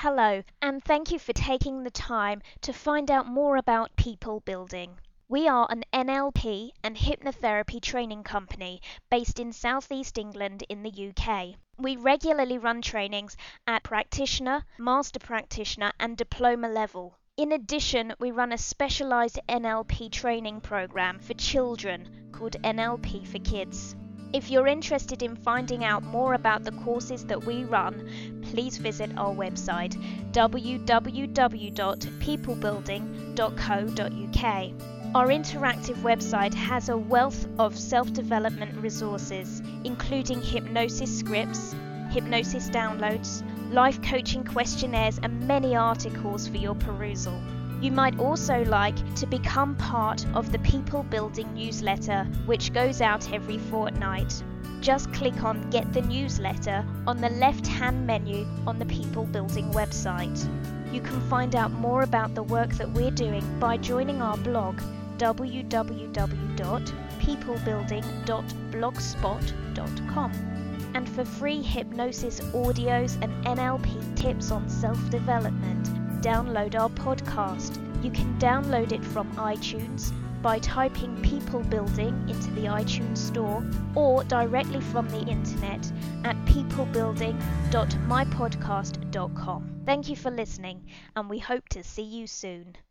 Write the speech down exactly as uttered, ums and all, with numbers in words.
Hello, and thank you for taking the time to find out more about People Building. We are an N L P and hypnotherapy training company based in Southeast England in the U K. We regularly run trainings at practitioner, master practitioner, and diploma level. In addition, we run a specialized N L P training program for children called N L P for Kids. If you're interested in finding out more about the courses that we run, please visit our website w w w dot people building dot co dot u k. Our interactive website has a wealth of self-development resources, including hypnosis scripts, hypnosis downloads, life coaching questionnaires, and many articles for your perusal. You might also like to become part of the People Building newsletter, which goes out every fortnight. Just click on Get the Newsletter on the left-hand menu on the People Building website. You can find out more about the work that we're doing by joining our blog w w w dot people building dot blogspot dot com. And for free hypnosis audios and N L P tips on self-development, download our podcast. You can download it from iTunes by typing People Building into the iTunes store or directly from the internet at people building dot my podcast dot com. Thank you for listening, and we hope to see you soon.